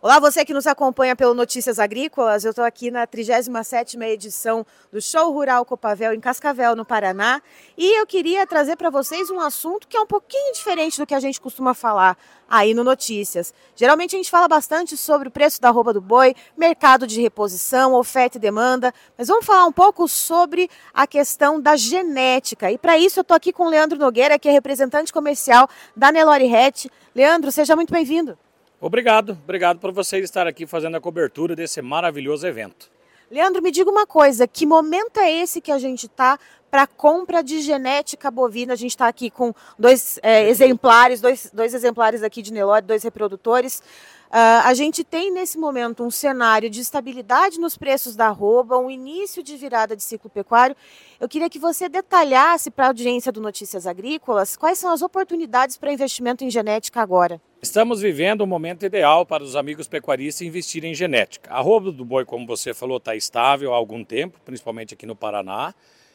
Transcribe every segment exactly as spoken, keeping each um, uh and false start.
Olá, você que nos acompanha pelo Notícias Agrícolas, eu estou aqui na trigésima sétima edição do Show Rural Copavel em Cascavel, no Paraná, e eu queria trazer para vocês um assunto que é um pouquinho diferente do que a gente costuma falar aí no Notícias. Geralmente a gente fala bastante sobre o preço da arroba do boi, mercado de reposição, oferta e demanda, mas vamos falar um pouco sobre a questão da genética. E para isso eu estou aqui com o Leandro Nogueira, que é representante comercial da Nelore Hatch. Leandro, seja muito bem-vindo. Obrigado, obrigado por você estar aqui fazendo a cobertura desse maravilhoso evento. Leandro, me diga uma coisa, que momento é esse que a gente está para compra de genética bovina? A gente está aqui com dois é, exemplares, dois, dois exemplares aqui de Nelore, dois reprodutores. Uh, a gente tem nesse momento um cenário de estabilidade nos preços da arroba, um início de virada de ciclo pecuário. Eu queria que você detalhasse para a audiência do Notícias Agrícolas quais são as oportunidades para investimento em genética agora. Estamos vivendo um momento ideal para os amigos pecuaristas investirem em genética. A arroba do boi, como você falou, está estável há algum tempo, principalmente aqui no Paraná.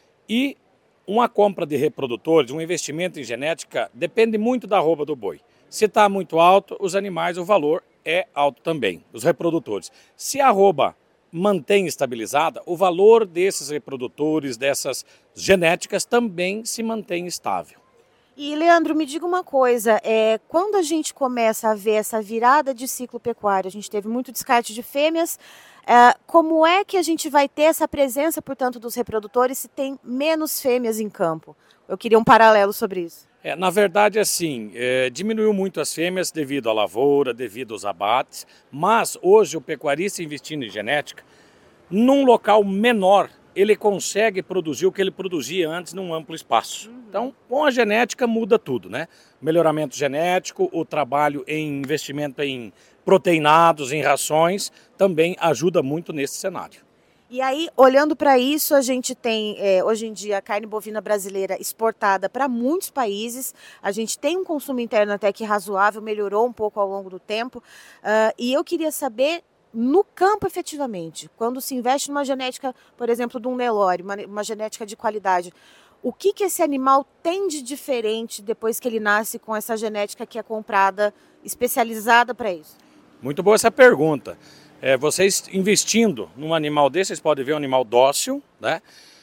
E uma compra de reprodutores, um investimento em genética, depende muito da arroba do boi. Se está muito alto, os animais, o valor é alto também, os reprodutores. Se a arroba mantém estabilizada, o valor desses reprodutores, dessas genéticas, também se mantém estável. E, Leandro, me diga uma coisa, é, quando a gente começa a ver essa virada de ciclo pecuário, a gente teve muito descarte de fêmeas, é, como é que a gente vai ter essa presença, portanto, dos reprodutores se tem menos fêmeas em campo? Eu queria um paralelo sobre isso. É, na verdade, assim, é, diminuiu muito as fêmeas devido à lavoura, devido aos abates, mas hoje o pecuarista investindo em genética, num local menor, ele consegue produzir o que ele produzia antes num amplo espaço. Uhum. Então, com a genética muda tudo, né? Melhoramento genético, o trabalho em investimento em proteinados, em rações, também ajuda muito nesse cenário. E aí, olhando para isso, a gente tem, é, hoje em dia, a carne bovina brasileira exportada para muitos países. A gente tem um consumo interno até que razoável, melhorou um pouco ao longo do tempo. Uh, e eu queria saber, no campo efetivamente, quando se investe numa genética, por exemplo, de um Nelore, uma, uma genética de qualidade, o que, que esse animal tem de diferente depois que ele nasce com essa genética que é comprada, especializada para isso? Muito boa essa pergunta. É, vocês investindo num animal desse, vocês podem ver um animal dócil, né?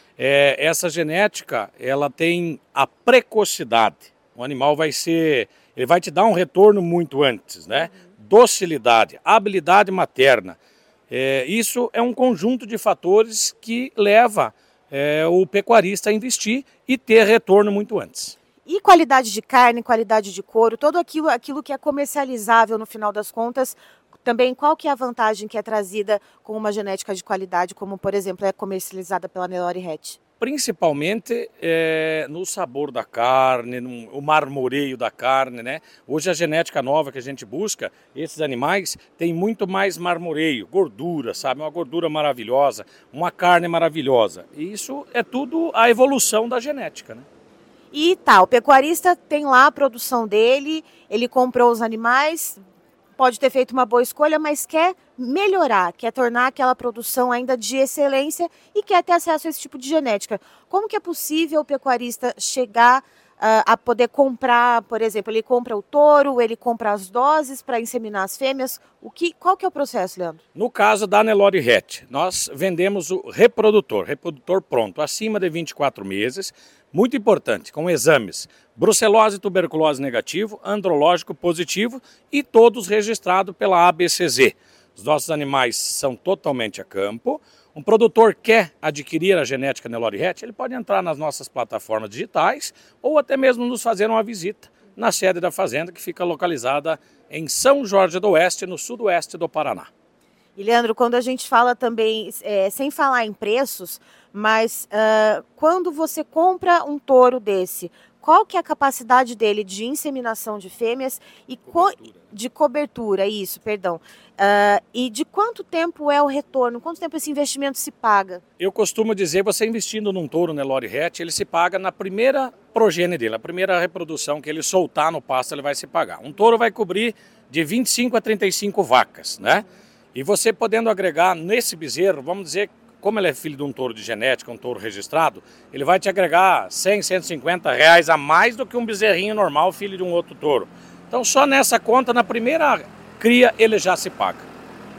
É, essa genética, ela tem a precocidade. O animal vai ser, ele vai te dar um retorno muito antes, né? Docilidade, habilidade materna. É, isso é um conjunto de fatores que leva é, o pecuarista a investir e ter retorno muito antes. E qualidade de carne, qualidade de couro, tudo aquilo, aquilo que é comercializável no final das contas, também qual que é a vantagem que é trazida com uma genética de qualidade, como por exemplo é comercializada pela Nelore Hatch? Principalmente é, no sabor da carne, no o marmoreio da carne, né? Hoje a genética nova que a gente busca, esses animais têm muito mais marmoreio, gordura, sabe? Uma gordura maravilhosa, uma carne maravilhosa. E isso é tudo a evolução da genética, né? E tá, o pecuarista tem lá a produção dele, ele comprou os animais, pode ter feito uma boa escolha, mas quer melhorar, quer tornar aquela produção ainda de excelência e quer ter acesso a esse tipo de genética. Como que é possível o pecuarista chegar uh, a poder comprar, por exemplo, ele compra o touro, ele compra as doses para inseminar as fêmeas? O que, qual que é o processo, Leandro? No caso da Nelore Hatch, nós vendemos o reprodutor, reprodutor pronto, acima de vinte e quatro meses, muito importante, com exames, brucelose e tuberculose negativo, andrológico positivo e todos registrados pela A B C Z. Os nossos animais são totalmente a campo. Um produtor quer adquirir a genética Nelore Hatch, ele pode entrar nas nossas plataformas digitais ou até mesmo nos fazer uma visita na sede da fazenda, que fica localizada em São Jorge do Oeste, no sudoeste do Paraná. E, Leandro, quando a gente fala também, é, sem falar em preços, mas uh, quando você compra um touro desse, qual que é a capacidade dele de inseminação de fêmeas e cobertura. Co de cobertura, isso, perdão. Uh, e de quanto tempo é o retorno? Quanto tempo esse investimento se paga? Eu costumo dizer, você investindo num touro Nelore Hatch, ele se paga na primeira progênie dele, a primeira reprodução que ele soltar no pasto, ele vai se pagar. Um touro vai cobrir de vinte e cinco a trinta e cinco vacas, né? E você podendo agregar nesse bezerro, vamos dizer, como ele é filho de um touro de genética, um touro registrado, ele vai te agregar cem, cento e cinquenta reais a mais do que um bezerrinho normal, filho de um outro touro. Então só nessa conta, na primeira cria, ele já se paga.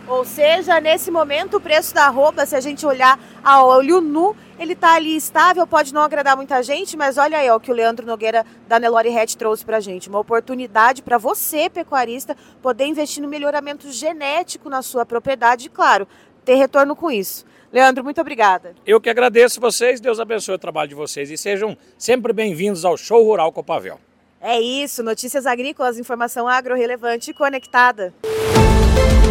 Ou seja, nesse momento o preço da arroba, se a gente olhar a olho nu, ele está ali estável, pode não agradar muita gente, mas olha aí ó, o que o Leandro Nogueira da Nelore Hatch trouxe para a gente. Uma oportunidade para você, pecuarista, poder investir no melhoramento genético na sua propriedade e, claro, ter retorno com isso. Leandro, muito obrigada. Eu que agradeço vocês, Deus abençoe o trabalho de vocês e sejam sempre bem-vindos ao Show Rural Copavel. É isso, notícias agrícolas, informação agro relevante e conectada.